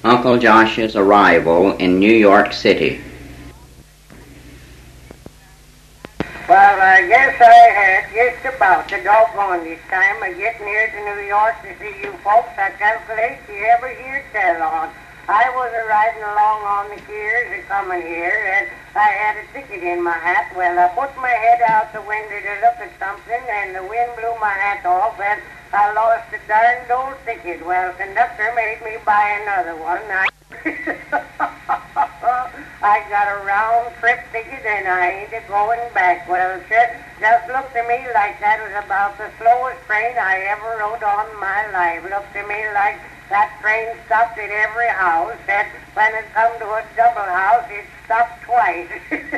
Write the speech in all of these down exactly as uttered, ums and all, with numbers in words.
Uncle Josh's arrival in New York City. Well, I guess I had just about the doggone this time of getting here to New York to see you folks. I calculate you ever hear tell on. I was a riding along on the gears a coming here, and I had a ticket in my hat. Well, I put my head out the window to look at something, and the wind blew my hat off, and I lost a darned old ticket. Well, conductor made me buy another one. I I got a round trip ticket and I ain't a going back. Well, sir, just looked to me like that was about the slowest train I ever rode on in my life. Looked to me like that train stopped at every house, and when it come to a double house, it stopped twice.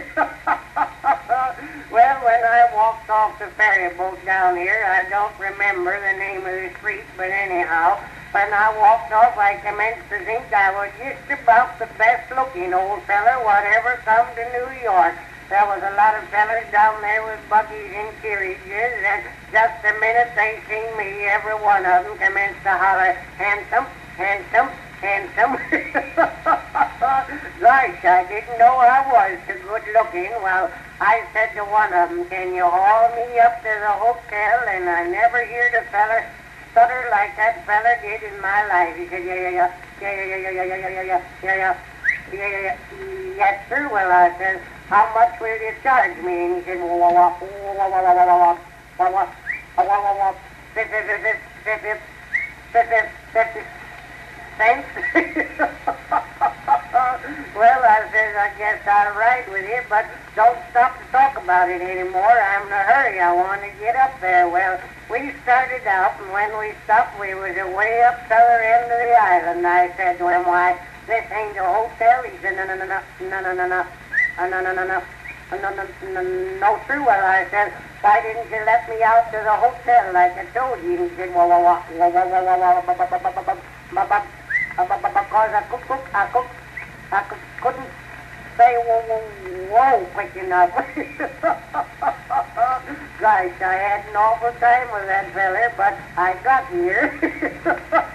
Well, when I walked off the ferry boat down here, I don't remember the name of the street, but anyhow, when I walked off, I commenced to think I was just about the best-looking old feller what ever come to New York. There was a lot of fellers down there with buggies and carriages, and just the minute they seen me, every one of them commenced to holler, handsome, handsome, handsome. Gosh, I didn't know I was so good-looking. Well, I said to one of them, can you haul me up to the hotel? And I never heard a feller stutter like that feller did in my life. He said, yeah, yeah, yeah, yeah, yeah, yeah, yeah, yeah, yeah, yeah, yeah, yeah, yeah, yeah, yeah, yes, sir. Well, I said, how much will you charge me? And he said, wah, wah, wah, wah, wah, wah, wah, wah, wah, wah, wah, wah, fifty, fifty, fifty, fifty, fifty cents. Well, I says, I guess I'll ride with you, but don't stop to talk about it anymore. I'm in a hurry. I want to get up there. Well, we started out, and when we stopped, we was away up the other end of the island. I said to him, why, this ain't a hotel. He said, no, no, no, no, no, no, no, no, no, no, no, no, no, no, no, no, true. Well, I said, why didn't you let me out to the hotel like I told you? He said, well, well, well, well, well, well, well, well, well, because I cook, cook, I cook, I couldn't say whoa, whoa, whoa quick enough. Gosh, I had an awful time with that feller, but I got here.